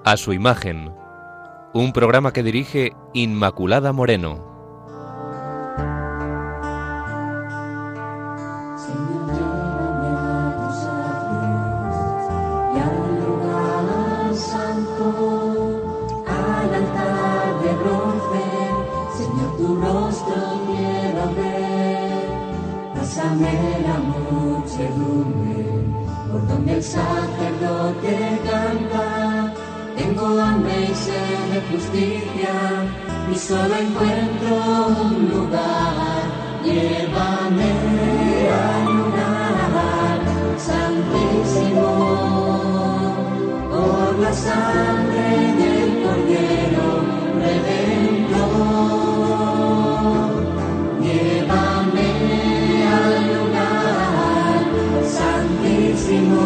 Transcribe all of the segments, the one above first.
A su imagen, un programa que dirige Inmaculada Moreno. La muchedumbre, por donde el sacerdote canta, tengo hambre y sed de justicia, y solo encuentro un lugar. Llévame al lugar santísimo, por la sangre del Cordero Redentor. Llévame al lugar santísimo,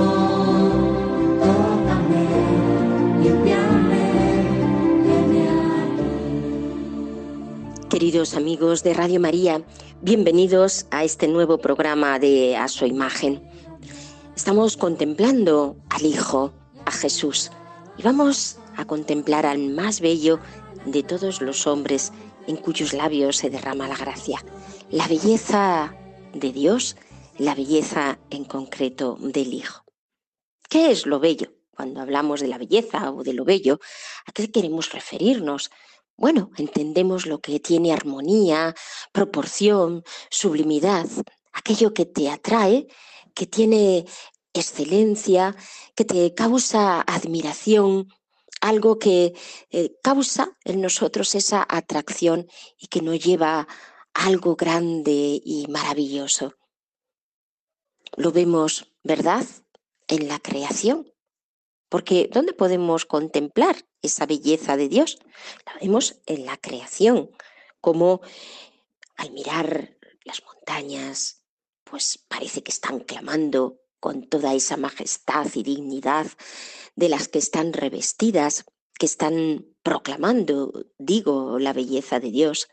tócame, límpiame, heme aquí. Queridos amigos de Radio María, bienvenidos a este nuevo programa de A su imagen. Estamos contemplando al Hijo, a Jesús, y vamos a contemplar al más bello de todos los hombres en cuyos labios se derrama la gracia. La belleza de Dios, la belleza en concreto del Hijo. ¿Qué es lo bello? Cuando hablamos de la belleza o de lo bello, ¿a qué queremos referirnos? Bueno, entendemos lo que tiene armonía, proporción, sublimidad, aquello que te atrae, que tiene excelencia, que te causa admiración, algo que causa en nosotros esa atracción y que nos lleva a algo grande y maravilloso. Lo vemos, ¿verdad?, en la creación. Porque ¿dónde podemos contemplar esa belleza de Dios? La vemos en la creación, como al mirar las montañas, pues parece que están clamando con toda esa majestad y dignidad de las que están revestidas, que están proclamando, digo, la belleza de Dios.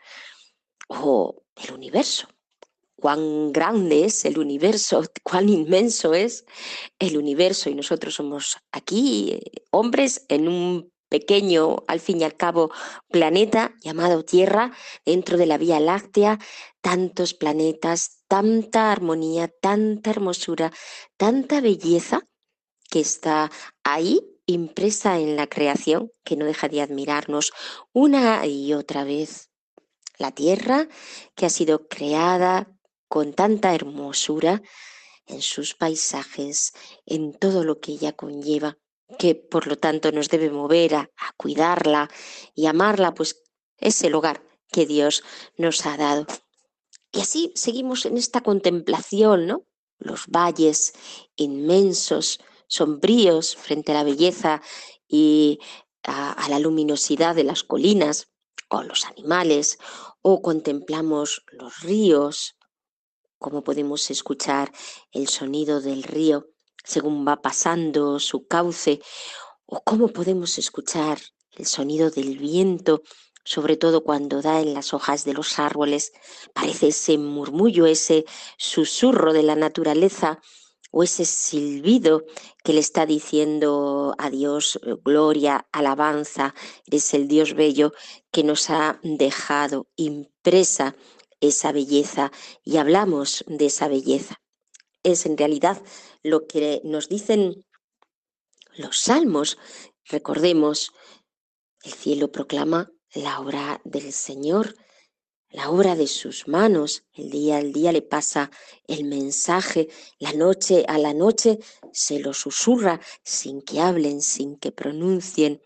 O el universo. Cuán grande es el universo, cuán inmenso es el universo, y nosotros somos aquí hombres en un pequeño, al fin y al cabo, planeta llamado Tierra, dentro de la Vía Láctea, tantos planetas, tanta armonía, tanta hermosura, tanta belleza que está ahí impresa en la creación, que no deja de admirarnos una y otra vez. La Tierra, que ha sido creada con tanta hermosura en sus paisajes, en todo lo que ella conlleva, que por lo tanto nos debe mover a cuidarla y amarla, pues es el hogar que Dios nos ha dado. Y así seguimos en esta contemplación, ¿no? Los valles inmensos, sombríos frente a la belleza y a la luminosidad de las colinas, o los animales, o contemplamos los ríos, cómo podemos escuchar el sonido del río según va pasando su cauce, o cómo podemos escuchar el sonido del viento, sobre todo cuando da en las hojas de los árboles. Parece ese murmullo, ese susurro de la naturaleza, o ese silbido que le está diciendo a Dios: gloria, alabanza, eres el Dios bello que nos ha dejado impresa esa belleza, y hablamos de esa belleza. Es en realidad lo que nos dicen los salmos. Recordemos, el cielo proclama la obra del Señor, la obra de sus manos. El día al día le pasa el mensaje, la noche a la noche se lo susurra sin que hablen, sin que pronuncien.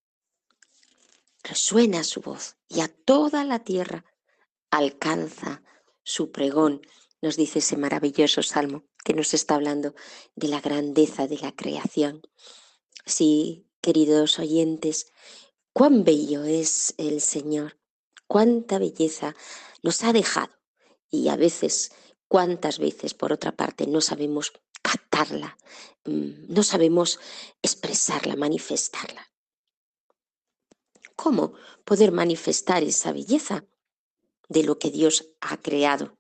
Resuena su voz y a toda la tierra alcanza su pregón, nos dice ese maravilloso salmo que nos está hablando de la grandeza de la creación. Sí, queridos oyentes, cuán bello es el Señor, cuánta belleza nos ha dejado, y a veces, cuántas veces, por otra parte, no sabemos captarla, no sabemos expresarla, manifestarla. ¿Cómo poder manifestar esa belleza de lo que Dios ha creado?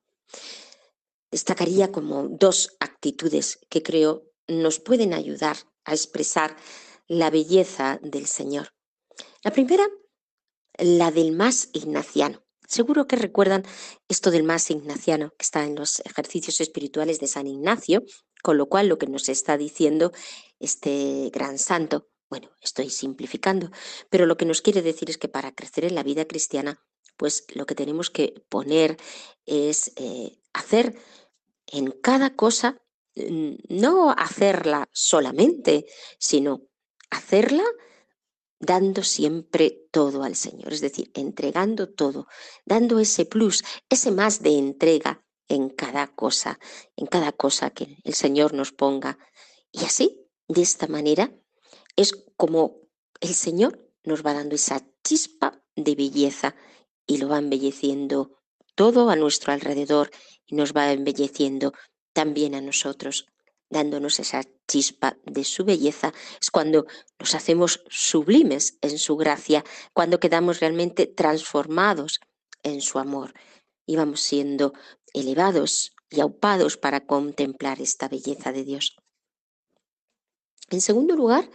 Destacaría como dos actitudes que creo nos pueden ayudar a expresar la belleza del Señor. La primera, la del más ignaciano. Seguro que recuerdan esto del más ignaciano, que está en los ejercicios espirituales de San Ignacio, con lo cual lo que nos está diciendo este gran santo, bueno, estoy simplificando, pero lo que nos quiere decir es que para crecer en la vida cristiana, pues lo que tenemos que poner es hacer en cada cosa, no hacerla solamente, sino hacerla dando siempre todo al Señor, es decir, entregando todo, dando ese plus, ese más de entrega en cada cosa que el Señor nos ponga. Y así, de esta manera, es como el Señor nos va dando esa chispa de belleza y lo va embelleciendo todo a nuestro alrededor y nos va embelleciendo también a nosotros, dándonos esa chispa de su belleza. Es cuando nos hacemos sublimes en su gracia, cuando quedamos realmente transformados en su amor y vamos siendo elevados y aupados para contemplar esta belleza de Dios. En segundo lugar,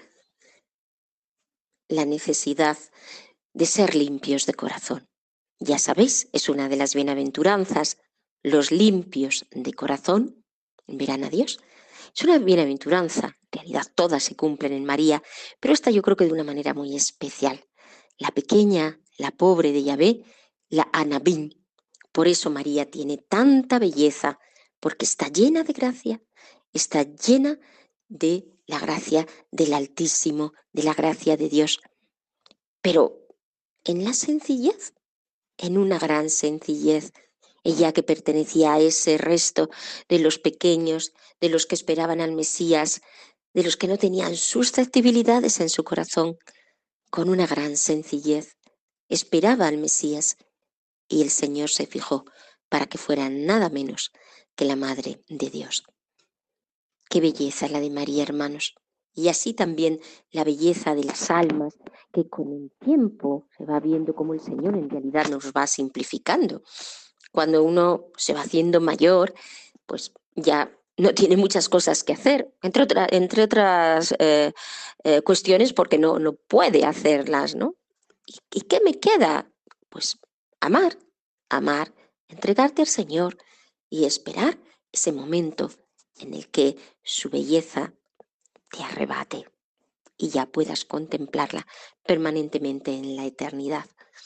la necesidad de ser limpios de corazón. Ya sabéis, es una de las bienaventuranzas. Los limpios de corazón verán a Dios. Es una bienaventuranza, en realidad todas se cumplen en María, pero esta yo creo que de una manera muy especial. La pequeña, la pobre de Yahvé, la Anabín. Por eso María tiene tanta belleza, porque está llena de gracia, está llena de la gracia del Altísimo, de la gracia de Dios. Pero en la sencillez, en una gran sencillez, ella que pertenecía a ese resto de los pequeños, de los que esperaban al Mesías, de los que no tenían susceptibilidades en su corazón, con una gran sencillez, esperaba al Mesías y el Señor se fijó para que fuera nada menos que la Madre de Dios. Qué belleza la de María, hermanos. Y así también la belleza de las almas, que con el tiempo se va viendo cómo el Señor en realidad nos va simplificando. Cuando uno se va haciendo mayor, pues ya no tiene muchas cosas que hacer, entre otras cuestiones porque no puede hacerlas, ¿no? ¿Y qué me queda? Pues amar, amar, entregarte al Señor y esperar ese momento en el que su belleza te arrebate y ya puedas contemplarla permanentemente en la eternidad.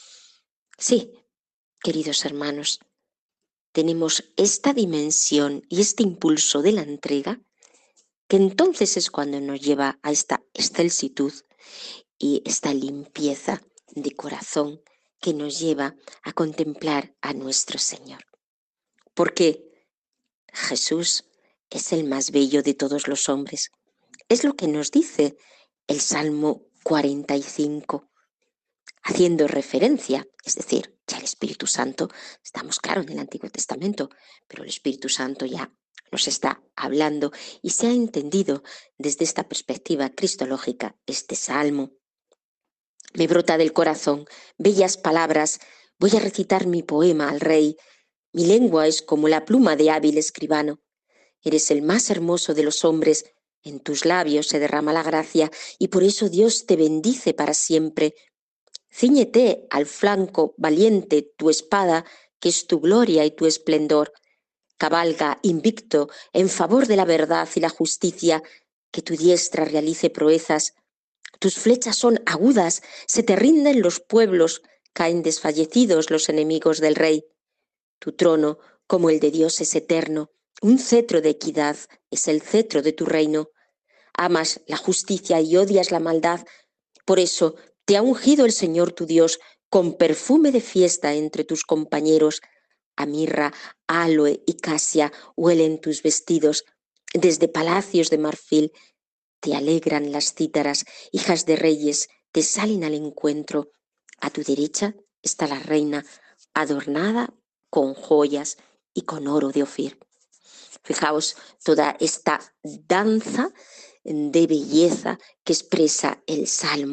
Sí, queridos hermanos, tenemos esta dimensión y este impulso de la entrega, que entonces es cuando nos lleva a esta excelsitud y esta limpieza de corazón que nos lleva a contemplar a nuestro Señor. Porque Jesús es el más bello de todos los hombres. Es lo que nos dice el Salmo 45, haciendo referencia, es decir, ya el Espíritu Santo, estamos claro en el Antiguo Testamento, pero el Espíritu Santo ya nos está hablando y se ha entendido desde esta perspectiva cristológica este Salmo. Me brota del corazón bellas palabras, voy a recitar mi poema al Rey, mi lengua es como la pluma de hábil escribano. Eres el más hermoso de los hombres, en tus labios se derrama la gracia y por eso Dios te bendice para siempre. Cíñete al flanco valiente tu espada, que es tu gloria y tu esplendor. Cabalga invicto en favor de la verdad y la justicia, que tu diestra realice proezas. Tus flechas son agudas, se te rinden los pueblos, caen desfallecidos los enemigos del rey. Tu trono, como el de Dios, es eterno, un cetro de equidad es el cetro de tu reino. Amas la justicia y odias la maldad, por eso te ha ungido el Señor tu Dios con perfume de fiesta entre tus compañeros. A mirra, aloe y casia huelen tus vestidos, desde palacios de marfil te alegran las cítaras, hijas de reyes te salen al encuentro. A tu derecha está la reina, adornada con joyas y con oro de Ofir. Fijaos toda esta danza de belleza que expresa el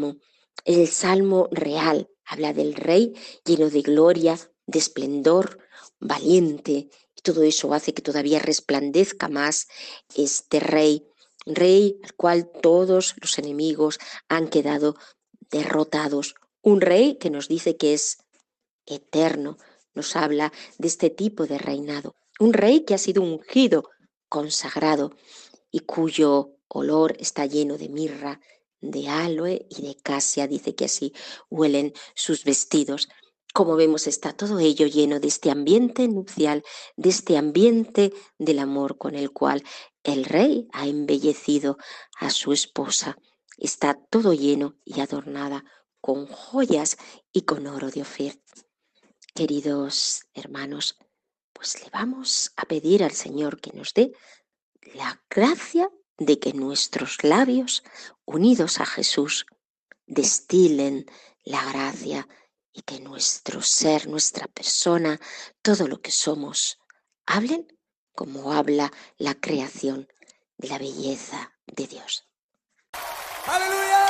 Salmo real. Habla del Rey lleno de gloria, de esplendor, valiente. Y todo eso hace que todavía resplandezca más este Rey rey al cual todos los enemigos han quedado derrotados, un rey que nos dice que es eterno, nos habla de este tipo de reinado, un rey que ha sido ungido, consagrado y cuyo olor está lleno de mirra, de aloe y de casia, dice que así huelen sus vestidos. Como vemos, está todo ello lleno de este ambiente nupcial, de este ambiente del amor con el cual el rey ha embellecido a su esposa. Está todo lleno y adornada con joyas y con oro de Ofir. Queridos hermanos, pues le vamos a pedir al Señor que nos dé la gracia de que nuestros labios, unidos a Jesús, destilen la gracia y que nuestro ser, nuestra persona, todo lo que somos, hablen como habla la creación de la belleza de Dios. ¡Aleluya!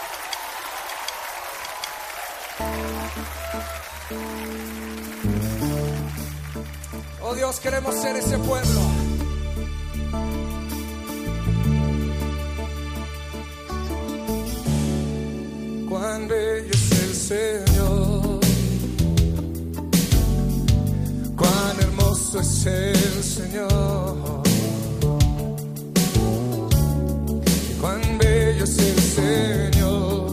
Oh Dios, queremos ser ese pueblo. Cuán bello es el Señor, cuán hermoso es el Señor, cuán bello es el Señor.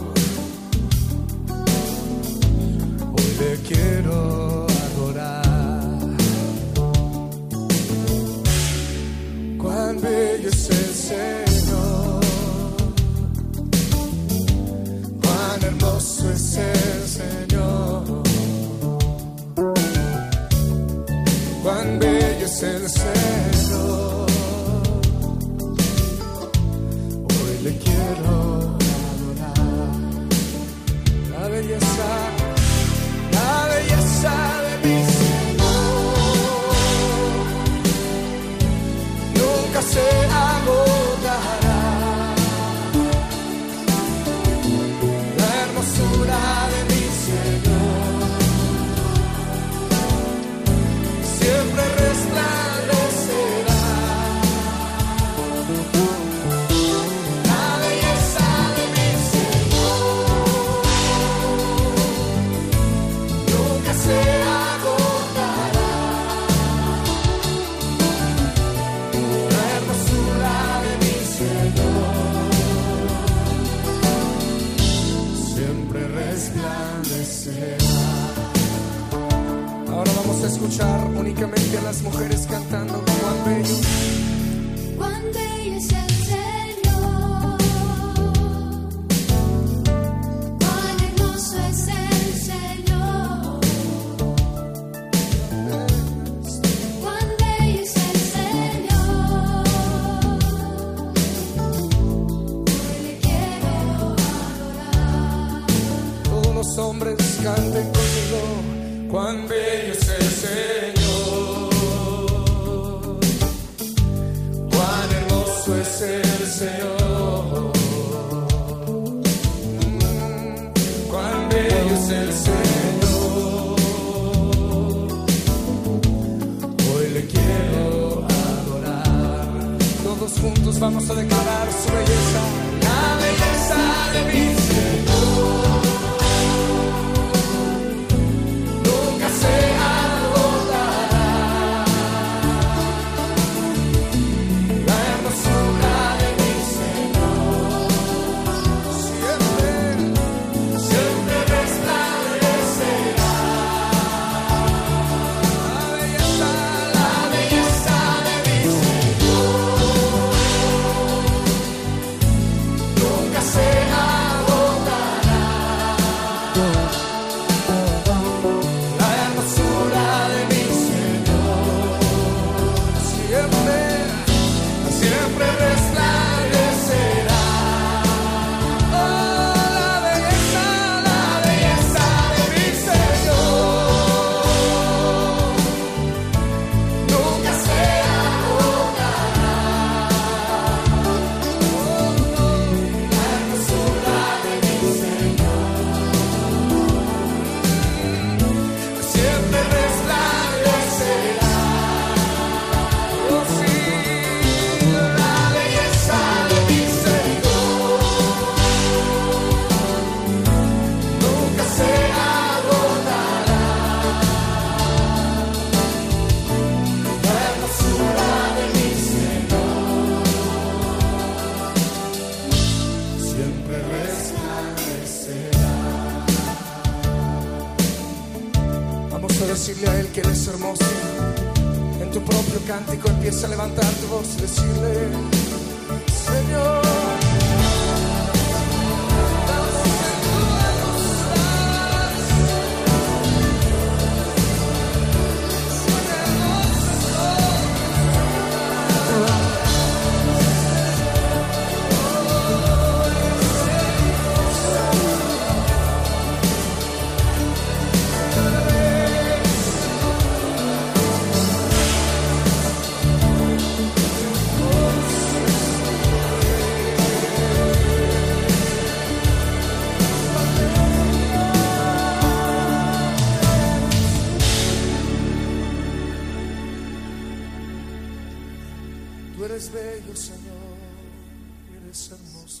Hoy le quiero adorar. Cuán bello es el Señor, cuán hermoso es el Señor, cuán bello es el Señor. Hoy le quiero adorar. La belleza de mi Señor nunca se agotará. La hermosura de mi Señor siempre resplandecerá. La belleza de mi Señor nunca se agotará. La hermosura de mi Señor siempre resplandecerá. Ahora vamos a escuchar únicamente a las mujeres cantando cuán bello. Cuán bello es el Señor, cuán hermoso es el Señor, cuán bello es el Señor. Hoy le quiero adorar. Todos los hombres canten conmigo. Cuán bello es el Señor, cuán hermoso es el Señor, cuán bello es el Señor. Hoy le quiero adorar. Todos juntos vamos a declarar su belleza. La belleza de mi Señor nunca se agotará. La hermosura de mi Señor siempre, siempre resplandecerá. La belleza de mi Señor nunca se agotará. a decirle a Él que Él es hermoso. En tu propio cántico empieza a levantar tu voz y decirle: Señor, tú eres bello, Señor, eres hermoso.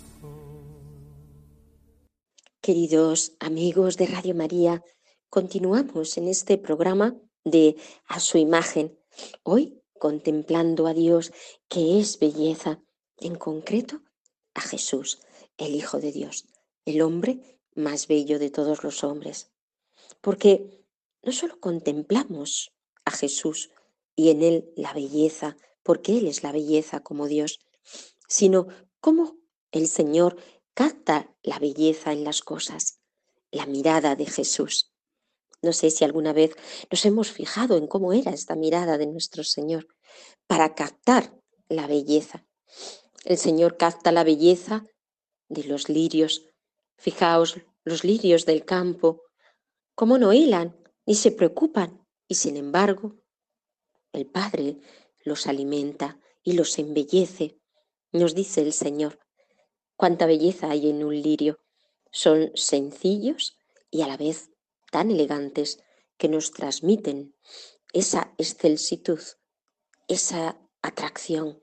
Queridos amigos de Radio María, continuamos en este programa de A su imagen. Hoy contemplando a Dios, que es belleza, en concreto a Jesús, el Hijo de Dios, el hombre más bello de todos los hombres. Porque no solo contemplamos a Jesús y en él la belleza, porque Él es la belleza como Dios, sino cómo el Señor capta la belleza en las cosas, la mirada de Jesús. No sé si alguna vez nos hemos fijado en cómo era esta mirada de nuestro Señor para captar la belleza. El Señor capta la belleza de los lirios. Fijaos, los lirios del campo, cómo no hilan ni se preocupan, y sin embargo, el Padre los alimenta y los embellece. Nos dice el Señor, cuánta belleza hay en un lirio. Son sencillos y a la vez tan elegantes que nos transmiten esa excelsitud, esa atracción.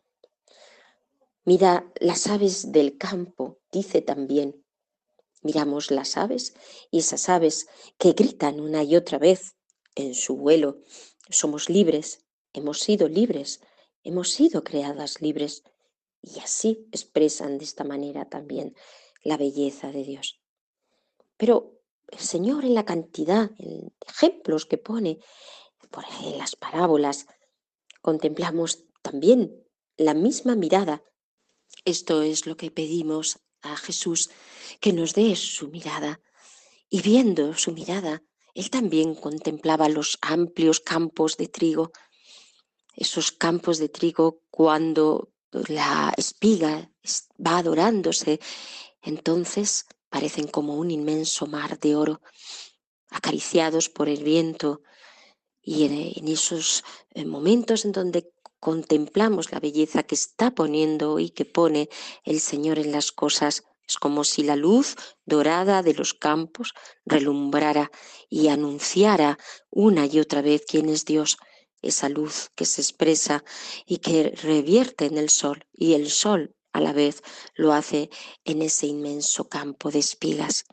Mira las aves del campo, dice también. Miramos las aves y esas aves que gritan una y otra vez en su vuelo. Somos libres, hemos sido libres, hemos sido creadas libres y así expresan de esta manera también la belleza de Dios. Pero el Señor en la cantidad, en ejemplos que pone, en las parábolas, contemplamos también la misma mirada. Esto es lo que pedimos a Jesús, que nos dé su mirada. Y viendo su mirada, Él también contemplaba los amplios campos de trigo. Esos campos de trigo cuando la espiga va dorándose, entonces parecen como un inmenso mar de oro, acariciados por el viento. Y en esos momentos en donde contemplamos la belleza que está poniendo y que pone el Señor en las cosas, es como si la luz dorada de los campos relumbrara y anunciara una y otra vez quién es Dios, esa luz que se expresa y que revierte en el sol, y el sol a la vez lo hace en ese inmenso campo de espigas.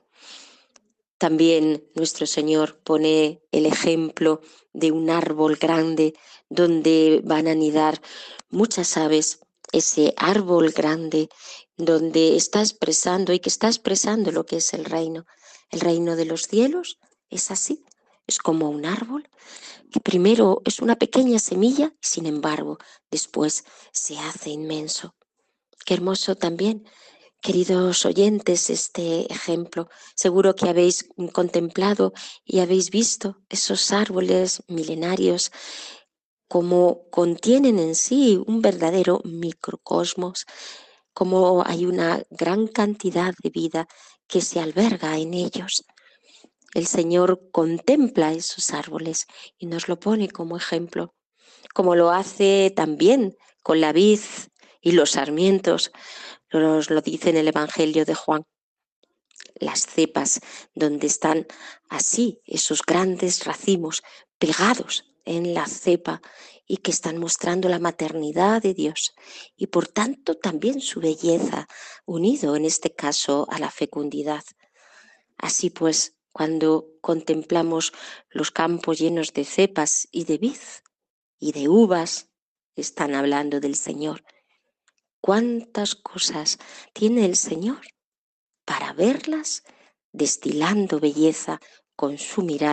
También nuestro Señor pone el ejemplo de un árbol grande donde van a anidar muchas aves, ese árbol grande donde está expresando y que está expresando lo que es el reino. El reino de los cielos es así, es como un árbol que primero es una pequeña semilla, sin embargo, después se hace inmenso. Qué hermoso también, queridos oyentes, este ejemplo. Seguro que habéis contemplado y habéis visto esos árboles milenarios como contienen en sí un verdadero microcosmos, como hay una gran cantidad de vida que se alberga en ellos. El Señor contempla esos árboles y nos lo pone como ejemplo, como lo hace también con la vid y los sarmientos. Nos lo dice en el Evangelio de Juan. Las cepas donde están así esos grandes racimos pegados en la cepa y que están mostrando la maternidad de Dios y por tanto también su belleza, unido en este caso a la fecundidad. Así pues, cuando contemplamos los campos llenos de cepas y de vid y de uvas, están hablando del Señor. ¿Cuántas cosas tiene el Señor para verlas destilando belleza con su mirada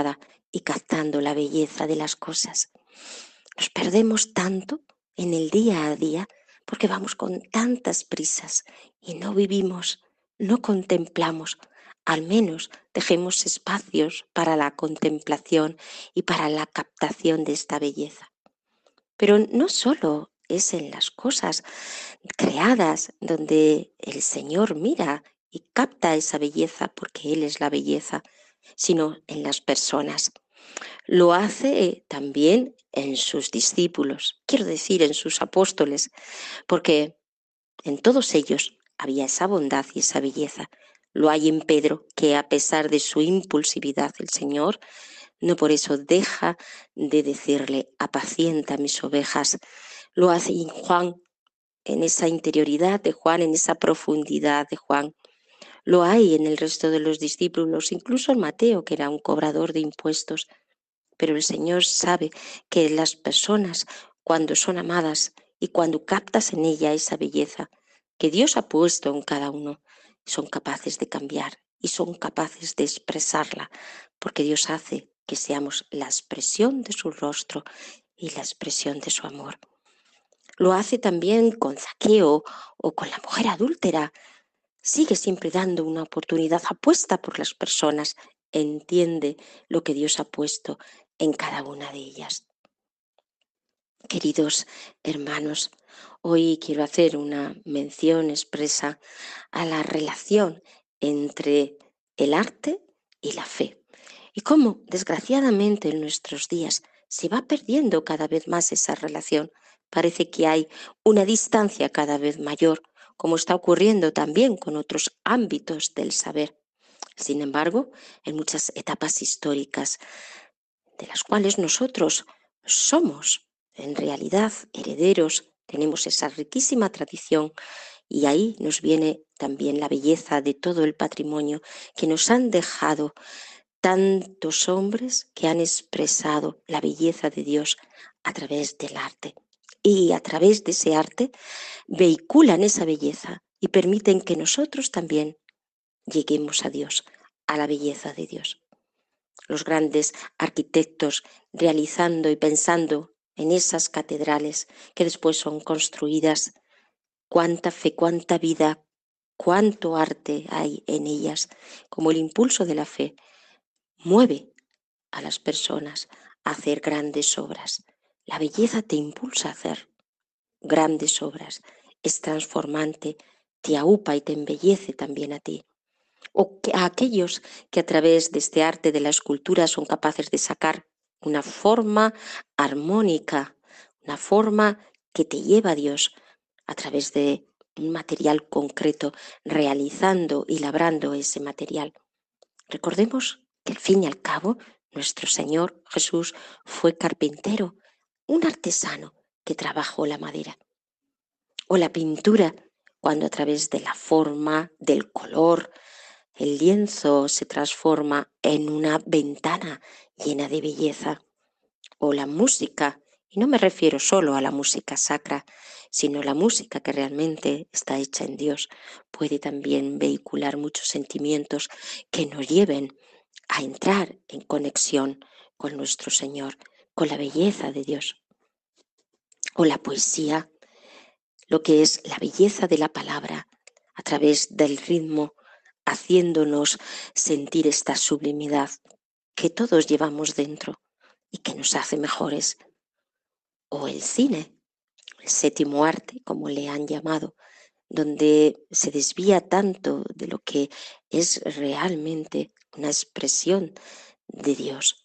y captando la belleza de las cosas. Nos perdemos tanto en el día a día porque vamos con tantas prisas y no vivimos, no contemplamos. Al menos dejemos espacios para la contemplación y para la captación de esta belleza. Pero no solo es en las cosas creadas donde el Señor mira y capta esa belleza porque Él es la belleza, sino en las personas. Lo hace también en sus discípulos, quiero decir en sus apóstoles, porque en todos ellos había esa bondad y esa belleza. Lo hay en Pedro, que a pesar de su impulsividad, el Señor no por eso deja de decirle, apacienta mis ovejas. Lo hace en Juan, en esa interioridad de Juan, en esa profundidad de Juan. Lo hay en el resto de los discípulos, incluso en Mateo, que era un cobrador de impuestos. Pero el Señor sabe que las personas, cuando son amadas y cuando captas en ella esa belleza que Dios ha puesto en cada uno, son capaces de cambiar y son capaces de expresarla, porque Dios hace que seamos la expresión de su rostro y la expresión de su amor. Lo hace también con Zaqueo o con la mujer adúltera. Sigue siempre dando una oportunidad, apuesta por las personas, entiende lo que Dios ha puesto en cada una de ellas. Queridos hermanos, hoy quiero hacer una mención expresa a la relación entre el arte y la fe. Y cómo, desgraciadamente, en nuestros días se va perdiendo cada vez más esa relación. Parece que hay una distancia cada vez mayor, como está ocurriendo también con otros ámbitos del saber. Sin embargo, en muchas etapas históricas de las cuales nosotros somos en realidad herederos, tenemos esa riquísima tradición y ahí nos viene también la belleza de todo el patrimonio que nos han dejado tantos hombres que han expresado la belleza de Dios a través del arte. Y a través de ese arte vehiculan esa belleza y permiten que nosotros también lleguemos a Dios, a la belleza de Dios. Los grandes arquitectos realizando y pensando en esas catedrales que después son construidas, cuánta fe, cuánta vida, cuánto arte hay en ellas, como el impulso de la fe mueve a las personas a hacer grandes obras. La belleza te impulsa a hacer grandes obras, es transformante, te aupa y te embellece también a ti. O a aquellos que a través de este arte de la escultura son capaces de sacar una forma armónica, una forma que te lleva a Dios a través de un material concreto, realizando y labrando ese material. Recordemos que al fin y al cabo nuestro Señor Jesús fue carpintero, un artesano que trabajó la madera. O la pintura, cuando a través de la forma, del color, el lienzo se transforma en una ventana llena de belleza. O la música, y no me refiero solo a la música sacra, sino la música que realmente está hecha en Dios, puede también vehicular muchos sentimientos que nos lleven a entrar en conexión con nuestro Señor, con la belleza de Dios. O la poesía, lo que es la belleza de la palabra, a través del ritmo, haciéndonos sentir esta sublimidad que todos llevamos dentro y que nos hace mejores. O el cine, el séptimo arte, como le han llamado, donde se desvía tanto de lo que es realmente una expresión de Dios.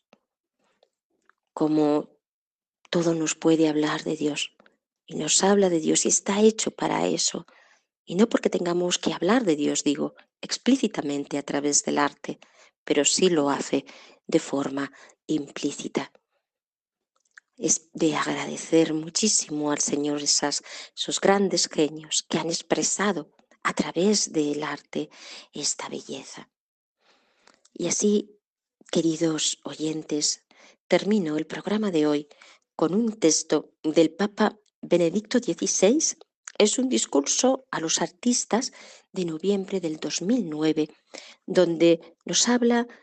Como todo nos puede hablar de Dios y nos habla de Dios y está hecho para eso. Y no porque tengamos que hablar de Dios, digo, explícitamente a través del arte, pero sí lo hace de forma implícita. Es de agradecer muchísimo al Señor esos grandes genios que han expresado a través del arte esta belleza. Y así, queridos oyentes, termino el programa de hoy con un texto del Papa Benedicto XVI. Es un discurso a los artistas de noviembre del 2009, donde nos habla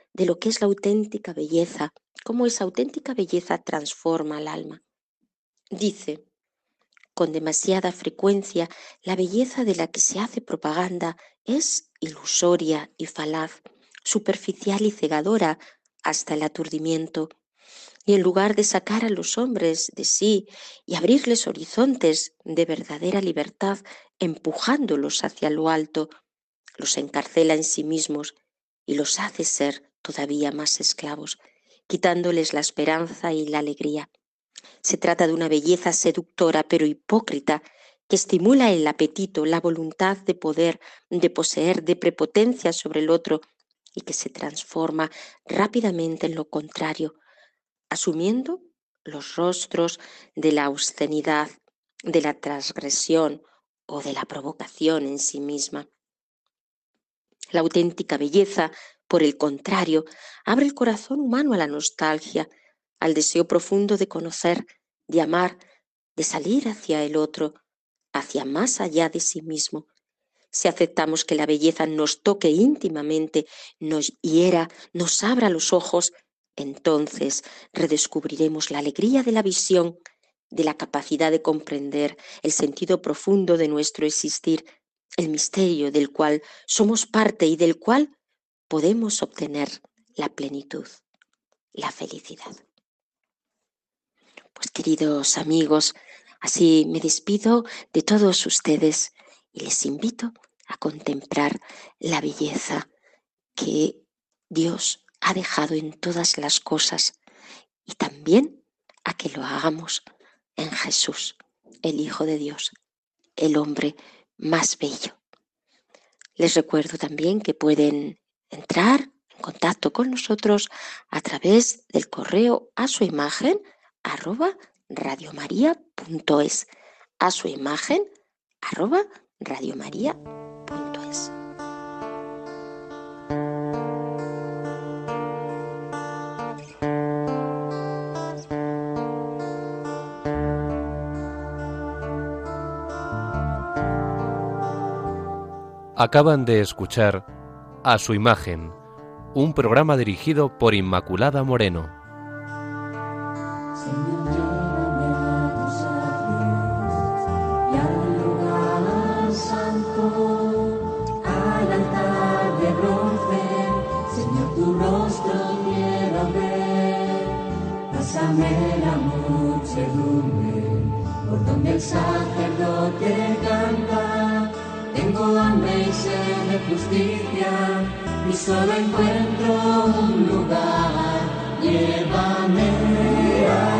de lo que es la auténtica belleza, cómo esa auténtica belleza transforma al alma. Dice, con demasiada frecuencia, la belleza de la que se hace propaganda es ilusoria y falaz, superficial y cegadora hasta el aturdimiento. Y en lugar de sacar a los hombres de sí y abrirles horizontes de verdadera libertad, empujándolos hacia lo alto, los encarcela en sí mismos y los hace ser todavía más esclavos, quitándoles la esperanza y la alegría. Se trata de una belleza seductora pero hipócrita que estimula el apetito, la voluntad de poder, de poseer, de prepotencia sobre el otro y que se transforma rápidamente en lo contrario, asumiendo los rostros de la obscenidad, de la transgresión o de la provocación en sí misma. La auténtica belleza, por el contrario, abre el corazón humano a la nostalgia, al deseo profundo de conocer, de amar, de salir hacia el otro, hacia más allá de sí mismo. Si aceptamos que la belleza nos toque íntimamente, nos hiera, nos abra los ojos, entonces redescubriremos la alegría de la visión, de la capacidad de comprender el sentido profundo de nuestro existir, el misterio del cual somos parte y del cual podemos obtener la plenitud, la felicidad. Pues queridos amigos, así me despido de todos ustedes y les invito a contemplar la belleza que Dios ha dejado en todas las cosas y también a que lo hagamos en Jesús, el Hijo de Dios, el hombre más bello. Les recuerdo también que pueden entrar en contacto con nosotros a través del correo a su imagen @radiomaria.es, a su imagen @radiomaria.es. Acaban de escuchar A su imagen, un programa dirigido por Inmaculada Moreno. Señor, llévame a tus atrios y al lugar santo, al altar de bronce. Señor, tu rostro quiero ver. Pásame la muchedumbre por donde el sacerdote canta. Tengo hambre y sed de justicia y solo encuentro un lugar. Llévame a